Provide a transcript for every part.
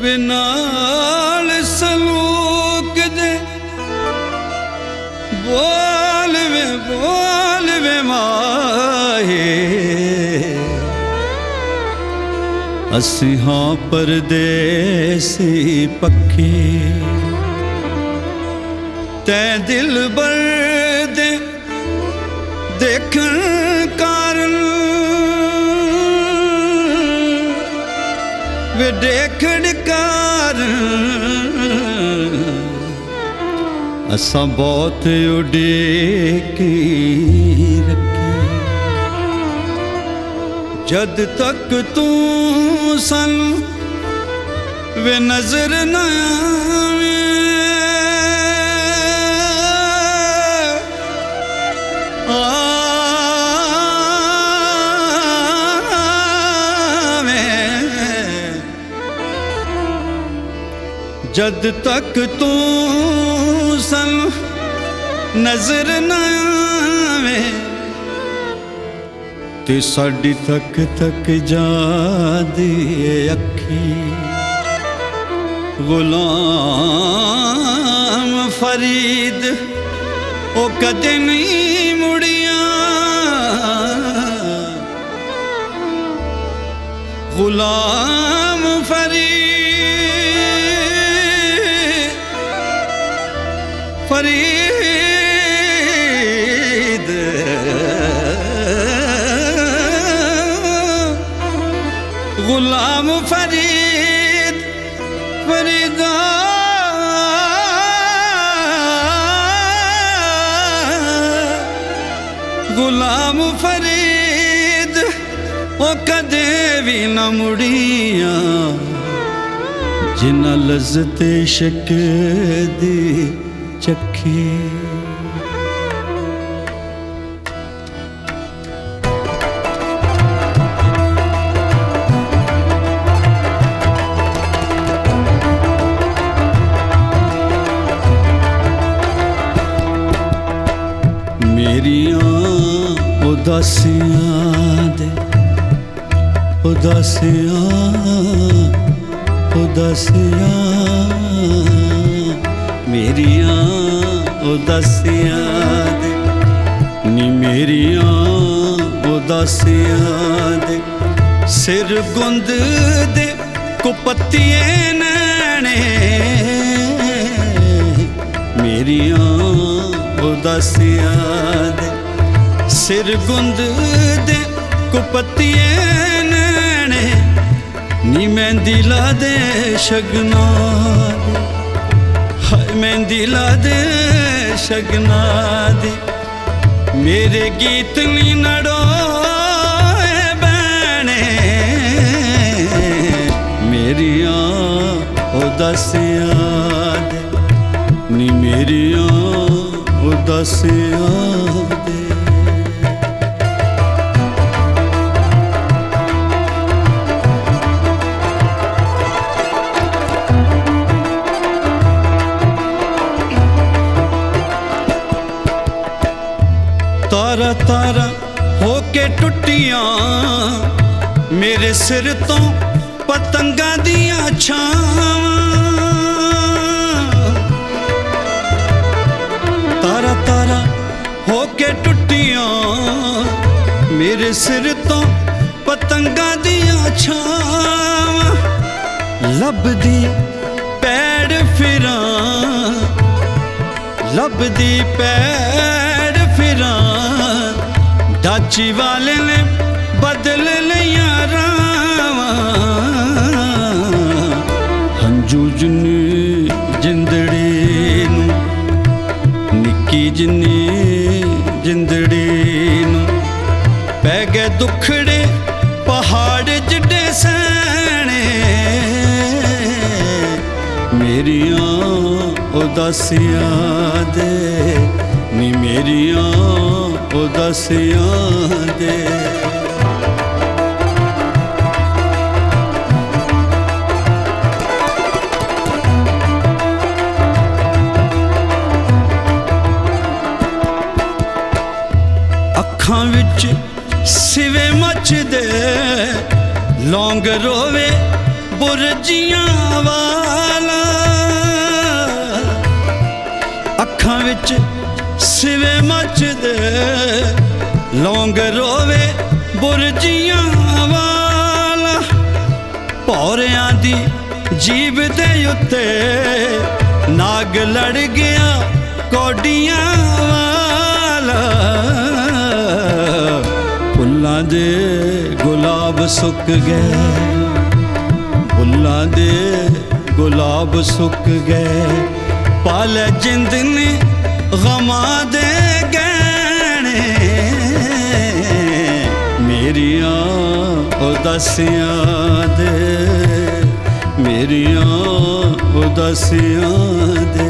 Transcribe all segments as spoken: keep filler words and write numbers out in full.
Vinyl सलूक दे बोल वे बोल वे माहे असी हाँ परदेसी पक्के तै दिल बर दे देखन कारण वे देखन कारण असा बहुत उड़ेकी रखे जद तक तू सन वे नजर न जद तक तू सन नजर न आवे ते साडी तक तक जादी अखी गुलाम फरीद ओ कदे नहीं मुड़िया गुलाम फरीद फरीद गुलाम फरीद फरीदा गुलाम फरीद ओ कदे भी न मुड़िया जिन्ना लज़्ज़ते इश्क़ दी चखी मेरियां उदासियां दे उदासियां उदासियां मेरियां उदासियां दे नी मेरियां उदासियां दे सिर गुंद दे कुपत्तिए नैने मेरियां उदासियां दे सिर गुंद दे कुपत्तिए नैने नी मेहंदी ला दे शगना हाय मेहंदी ला दे शगना दे मेरे गीत नी नड़ो बैने मेरियां उदासियां दे नी मेरियां उदासियां दे तारा तारा होके टुटियां मेरे सिर तो पतंगा दियां छावां तारा तारा होके टुटियां मेरे सिर तो पतंगा दियां छावां लभदी पैड़ फिरां लभदी पैड़ फिरां दाची वाले ने बदल लिया रावां हंजू जिन्नी जिंदड़ी नू निक्की जिन्नी जिंदड़ी नू पै गए दुखड़े पहाड़ जिड्डे सैने मेरियां उदासियां दे नी मेरियां उदासियां दे अखां विच सिवे मचदे लौंग रोवे बुरजियां वाला, अखां विच सिवे मचदे लौंग रोवे बुरजियां वाला। भौरियां दी जीभ दे उत्ते नाग लड़ गया कौडियां वाला। फुल्लां दे गुलाब सुक गए, फुल्लां दे गुलाब सुक गए, पाले जिंद ने गमां दे गहने। मेरियां उदासियां दे, मेरियां उदासियां दे।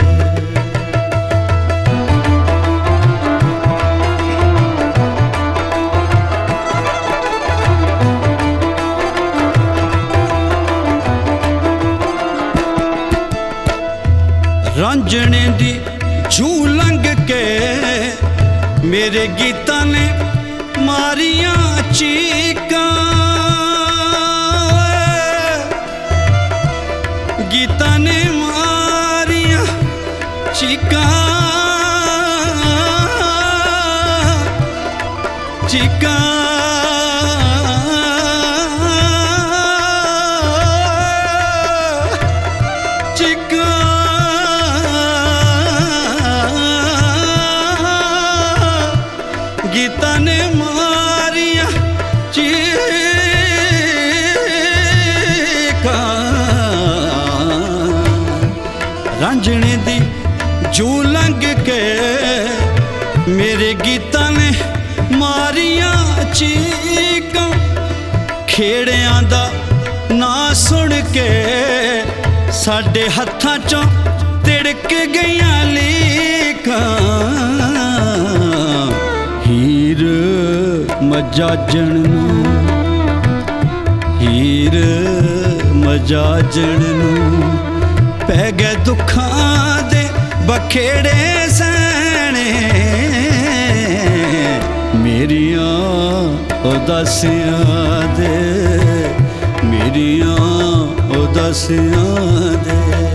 रांझणे दी जू लंघ के मेरे गीता ने मारियां चीकां, गीता ने मारियां चीकां, चीकां गीता ने मारिया चीकां। रांझणे दी जू लंघ के मेरे गीता ने मारिया चीकां। खेड़ियां दा ना सुन के साडे हत्थां चों तिड़क गईयां लीकां। हीर मजाजण नूं, हीर मजाजण नूं पै गए दुखां दे बखेड़े सैने। मेरियां उदासियां दे, मेरियां उदासियां दे।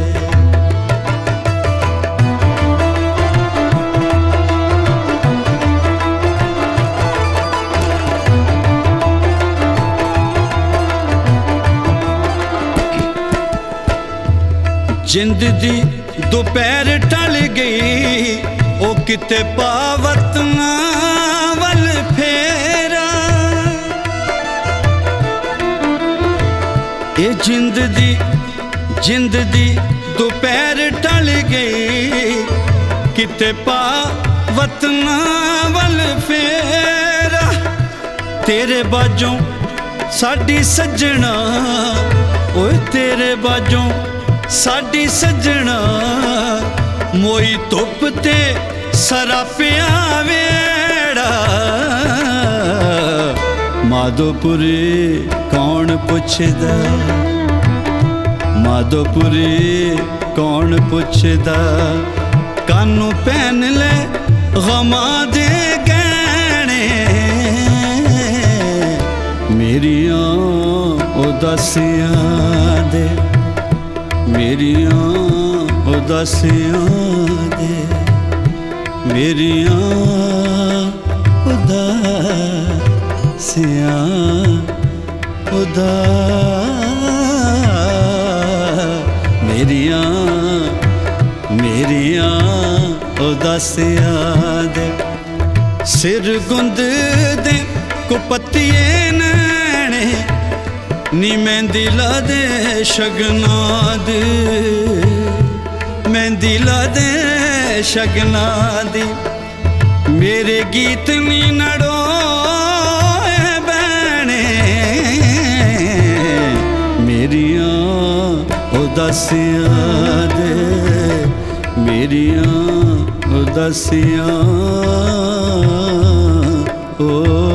जिंद दी दोपहर टल गई ओ किते पावत वल फेरा। ए जिंद दी जिंद दी दोपहर टल गई किते पावत वल फेरा। तेरे बाजों साडी सजना, ओए तेरे बाजों साडी सजना। मोई धुप ते सरापिया वेड़ा। माधोपुरी कौन पुछदा, माधोपुरी कौन पुछदा। कानू पहन ले गमां दे गहने। मेरियां उदासियां दे, मेरियां उदासियां दे, मेरियां उदासियां उदा। मेरियां मेरियां उदासियां दे। सिर गुंद दे कुपत्तिए नैने नी मेहंदी ला दे शगना दे, मेहंदी ला दे शगना दी। मेरे गीत नी नड़ो बहने। मेरियां उदासियां दे, मेरियां उदासियां ओ।